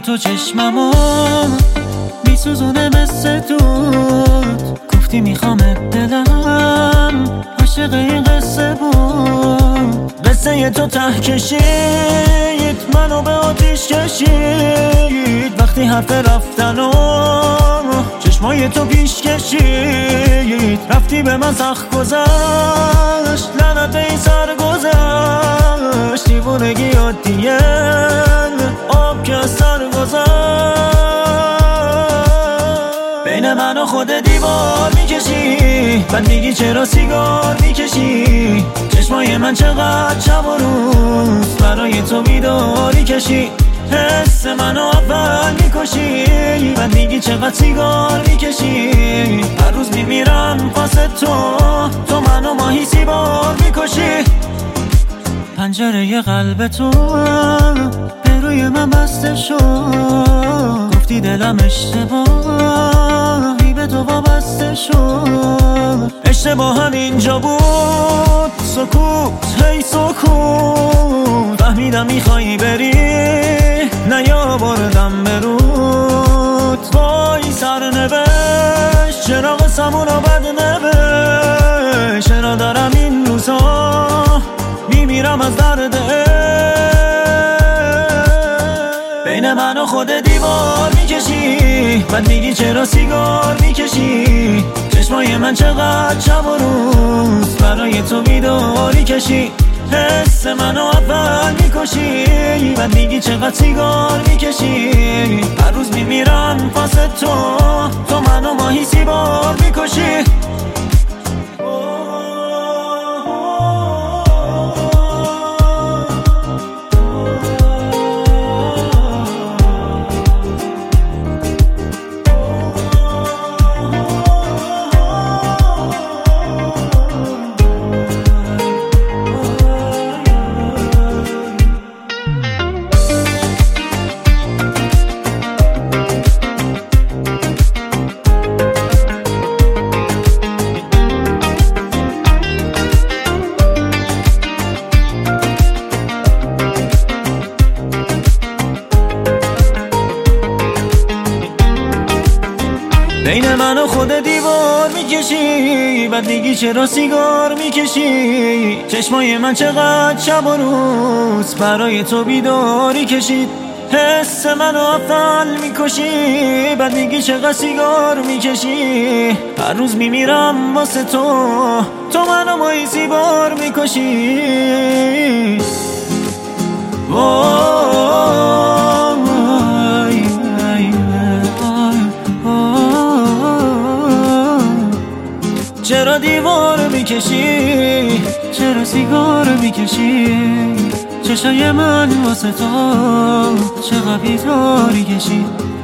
تو چشممو میسوزونه مثل دود. گفتی میخوامت دلم عاشق این قصه بود. قصه تو ته کشید منو به آتیش کشید. وقتی حرف رفتن و چشمای تو پیش کشید. رفتی به من سخت گذشت لعنت به این سر گذشت. دیوونگی عادیه آب که از سر گذشت. بین من و خود دیوار میکشی بعد میگی چرا سیگار میکشی. چشمای من چقدر شب و روز برای تو بیداری کشی. حس منو اول میکشی بعد میگی چقدر سیگار میکشی. هر روز میمیرم واسه تو منو ماهی سیبار میکشی. پنجره قلب تو به روی من بسته شد. گفتی دلم اشتباهی به تو وابسته شد. اشتباه هم اینجا بود سکوت هی سکوت. فهمیدم میخوایی بری نیاوردم به رود. وای سرنوشت چرا قسمون رو بد نوشت. چرا دارم این روزا میمیرم از درد. بین من و خود دیوار میکشی بعد میگی چرا سیگار میکشی. چشمای من چقدر شب و روز برای تو بیداری کشی. حس منو اول میکشی بعد میگی چقدر سیگار میکشی. هر روز میمیرم واسه تو منو ماهی سیبار میکشی. بین من و خود دیوار میکشی بعد میگی چرا سیگار میکشی. چشمای من چقدر شب و روز برای تو بیداری کشید. حس منو اول میکشی بعد میگی چقدر سیگار میکشی. هر روز میمیرم واسه تو منو ماهی سیبار میکشی. چرا دیوار میکشی چرا سیگار میکشی. چشای من واسه تو چقدر بیداری کشی.